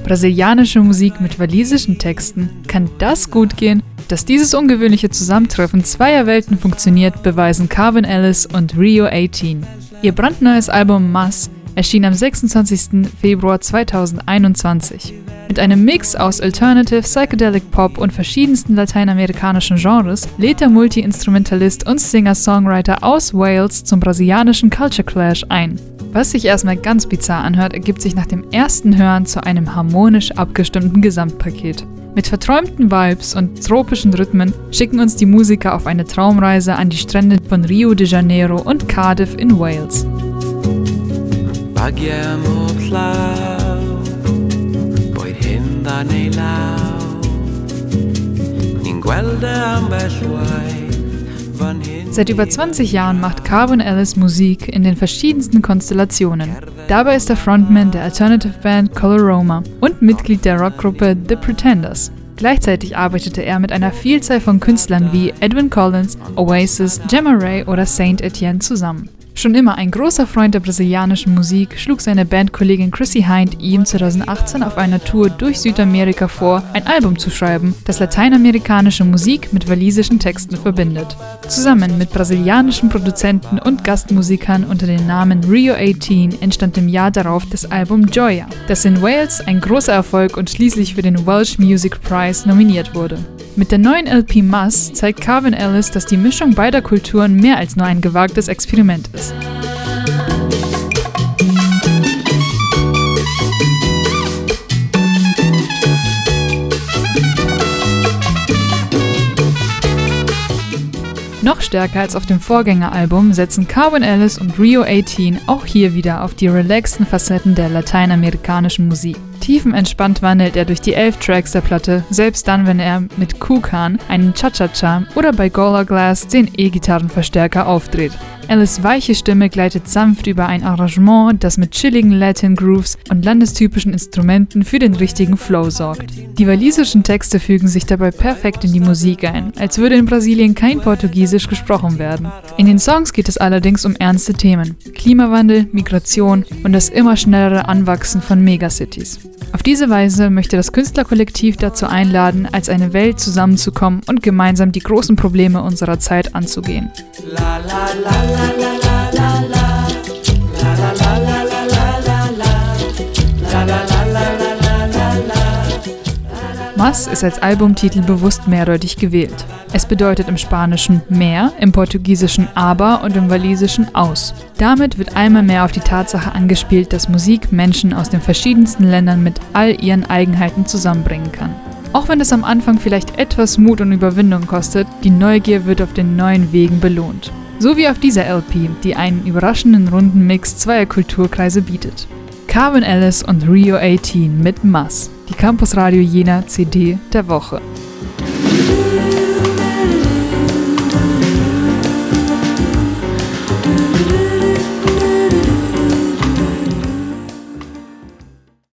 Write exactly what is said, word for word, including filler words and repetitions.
Brasilianische Musik mit walisischen Texten. Kann das gut gehen? Dass dieses ungewöhnliche Zusammentreffen zweier Welten funktioniert, beweisen Calvin Ellis und Rio achtzehn. Ihr brandneues Album Mas erschien am sechsundzwanzigsten Februar zweitausendeinundzwanzig. Mit einem Mix aus Alternative, Psychedelic Pop und verschiedensten lateinamerikanischen Genres lädt der Multi-Instrumentalist und Singer-Songwriter aus Wales zum brasilianischen Culture Clash ein. Was sich erstmal ganz bizarr anhört, ergibt sich nach dem ersten Hören zu einem harmonisch abgestimmten Gesamtpaket. Mit verträumten Vibes und tropischen Rhythmen schicken uns die Musiker auf eine Traumreise an die Strände von Rio de Janeiro und Cardiff in Wales. Seit über zwanzig Jahren macht Calvin Ellis Musik in den verschiedensten Konstellationen. Dabei ist er Frontman der Alternative Band Coloroma und Mitglied der Rockgruppe The Pretenders. Gleichzeitig arbeitete er mit einer Vielzahl von Künstlern wie Edwyn Collins, Oasis, Gemma Ray oder Saint Etienne zusammen. Schon immer ein großer Freund der brasilianischen Musik, schlug seine Bandkollegin Chrissy Hind ihm zweitausendachtzehn auf einer Tour durch Südamerika vor, ein Album zu schreiben, das lateinamerikanische Musik mit walisischen Texten verbindet. Zusammen mit brasilianischen Produzenten und Gastmusikern unter dem Namen Rio achtzehn entstand im Jahr darauf das Album Joya, das in Wales ein großer Erfolg und schließlich für den Welsh Music Prize nominiert wurde. Mit der neuen L P Mas zeigt Calvin Ellis, dass die Mischung beider Kulturen mehr als nur ein gewagtes Experiment ist. Noch stärker als auf dem Vorgängeralbum setzen Calvin Ellis und Rio achtzehn auch hier wieder auf die relaxten Facetten der lateinamerikanischen Musik. Tiefenentspannt wandelt er durch die elf Tracks der Platte, selbst dann, wenn er mit Kukan einen Cha-Cha-Cha oder bei Gola Glass den E-Gitarrenverstärker aufdreht. Ellis' weiche Stimme gleitet sanft über ein Arrangement, das mit chilligen Latin Grooves und landestypischen Instrumenten für den richtigen Flow sorgt. Die walisischen Texte fügen sich dabei perfekt in die Musik ein, als würde in Brasilien kein Portugiesisch gesprochen werden. In den Songs geht es allerdings um ernste Themen: Klimawandel, Migration und das immer schnellere Anwachsen von Megacities. Auf diese Weise möchte das Künstlerkollektiv dazu einladen, als eine Welt zusammenzukommen und gemeinsam die großen Probleme unserer Zeit anzugehen. Mas ist als Albumtitel bewusst mehrdeutig gewählt. Es bedeutet im Spanischen mehr, im Portugiesischen aber und im Walisischen aus. Damit wird einmal mehr auf die Tatsache angespielt, dass Musik Menschen aus den verschiedensten Ländern mit all ihren Eigenheiten zusammenbringen kann. Auch wenn es am Anfang vielleicht etwas Mut und Überwindung kostet, die Neugier wird auf den neuen Wegen belohnt. So wie auf dieser L P, die einen überraschenden runden Mix zweier Kulturkreise bietet. Calvin Ellis und Rio achtzehn mit Mas, die Campus Radio Jena C D der Woche.